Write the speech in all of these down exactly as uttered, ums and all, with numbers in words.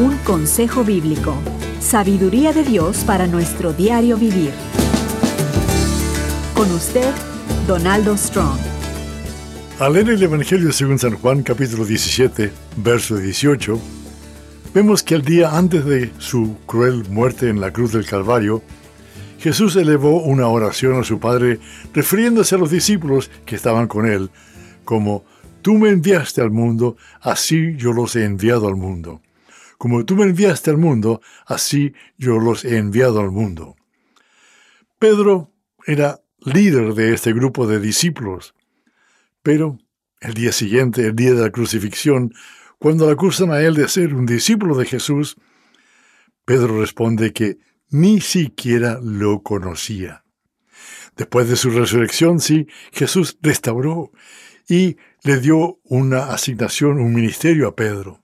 Un consejo bíblico. Sabiduría de Dios para nuestro diario vivir. Con usted, Donaldo Strong. Al leer el Evangelio según San Juan, capítulo diecisiete, verso dieciocho, vemos que el día antes de su cruel muerte en la cruz del Calvario, Jesús elevó una oración a su Padre, refiriéndose a los discípulos que estaban con él, como: Tú me enviaste al mundo, así yo los he enviado al mundo. Como tú me enviaste al mundo, así yo los he enviado al mundo. Pedro era líder de este grupo de discípulos, pero el día siguiente, el día de la crucifixión, cuando le acusan a él de ser un discípulo de Jesús, Pedro responde que ni siquiera lo conocía. Después de su resurrección, sí, Jesús restauró y le dio una asignación, un ministerio a Pedro.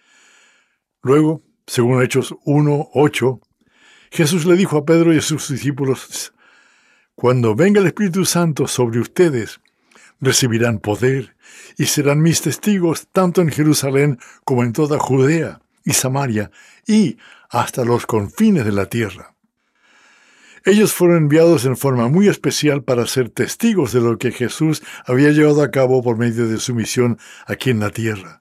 Luego, según Hechos uno ocho, Jesús le dijo a Pedro y a sus discípulos: Cuando venga el Espíritu Santo sobre ustedes, recibirán poder y serán mis testigos tanto en Jerusalén como en toda Judea y Samaria y hasta los confines de la tierra. Ellos fueron enviados en forma muy especial para ser testigos de lo que Jesús había llevado a cabo por medio de su misión aquí en la tierra.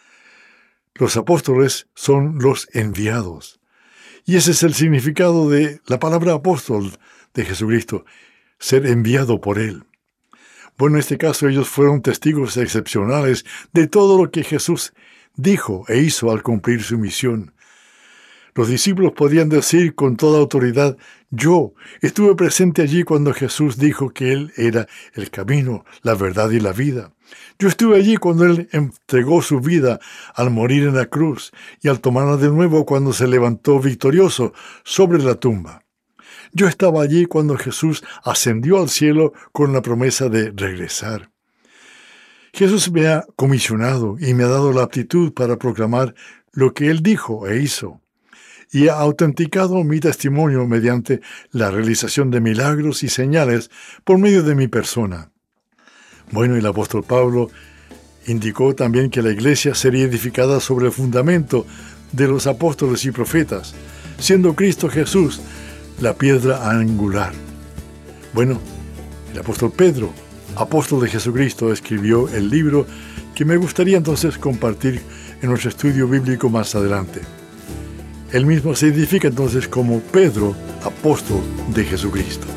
Los apóstoles son los enviados. Y ese es el significado de la palabra apóstol de Jesucristo, ser enviado por Él. Bueno, en este caso ellos fueron testigos excepcionales de todo lo que Jesús dijo e hizo al cumplir su misión. Los discípulos podían decir con toda autoridad: Yo estuve presente allí cuando Jesús dijo que Él era el camino, la verdad y la vida. Yo estuve allí cuando Él entregó su vida al morir en la cruz y al tomarla de nuevo cuando se levantó victorioso sobre la tumba. Yo estaba allí cuando Jesús ascendió al cielo con la promesa de regresar. Jesús me ha comisionado y me ha dado la aptitud para proclamar lo que Él dijo e hizo, y ha autenticado mi testimonio mediante la realización de milagros y señales por medio de mi persona. Bueno, el apóstol Pablo indicó también que la iglesia sería edificada sobre el fundamento de los apóstoles y profetas, siendo Cristo Jesús la piedra angular. Bueno, el apóstol Pedro, apóstol de Jesucristo, escribió el libro que me gustaría entonces compartir en nuestro estudio bíblico más adelante. Él mismo se identifica entonces como Pedro, apóstol de Jesucristo.